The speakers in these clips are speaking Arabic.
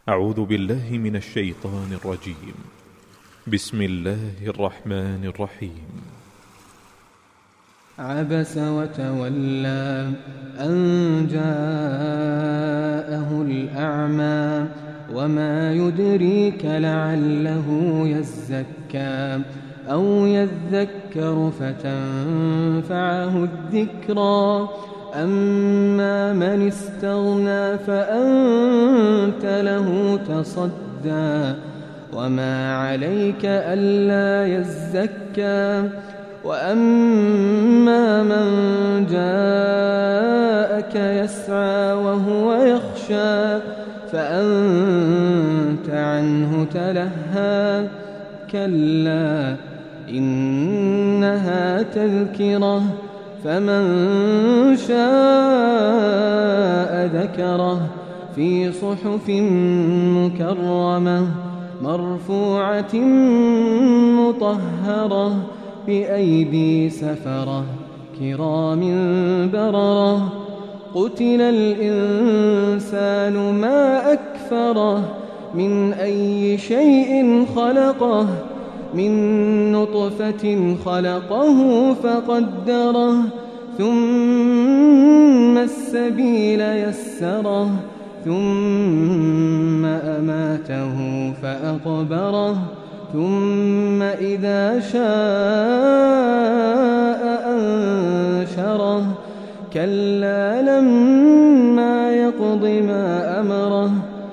أعوذ بالله من الشيطان الرجيم. بسم الله الرحمن الرحيم. عبس وتولى أن جاءه الأعمى وما يدريك لعله يزكى أو يذكر فتنفعه الذكرى أما من استغنى فأنت له تصدى وما عليك ألا يزكى وأما من جاءك يسعى وهو يخشى فأنت عنه تلهى كلا إنها تذكرة فمن شاء ذكره في صحف مكرمة مرفوعة مطهرة بأيدي سفرة كرام بررة قتل الإنسان ما أكفره من أي شيء خلقه من نطفة خلقه فقدره ثم السبيل يسره ثم أماته فأقبره ثم إذا شاء أنشره كلا لما يقض ما أمره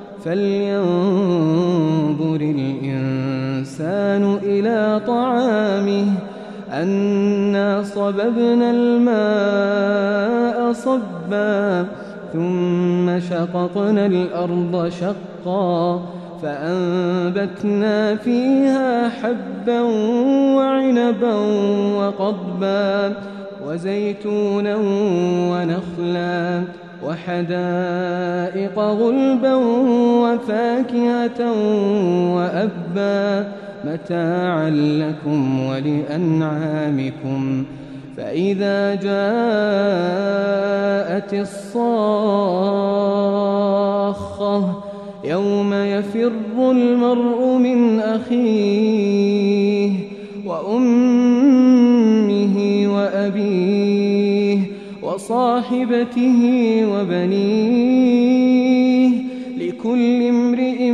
فلينظر الإنسان إلى طعامه أنا صببنا الماء صبا ثم شققنا الأرض شقا فأنبتنا فيها حبا وعنبا وقضبا وزيتونا ونخلا وحدائق غلبا وفاكهة وأبا متاعا لكم ولأنعامكم فإذا جاءت الصاخة يوم يفر المرء من أخيه وأمه وأبيه وصاحبته وبنيه لكل امرئ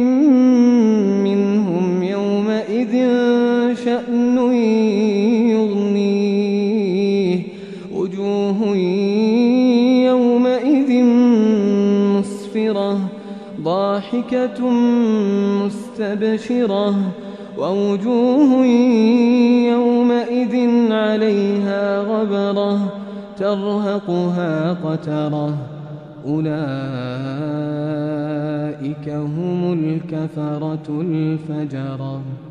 منهم يومئذ شأن يغنيه وجوه يومئذ مسفرة ضاحكة مستبشرة ووجوه يومئذ عليها غبرة ترهقها قترة أولئك هم الكفرة الفجرة.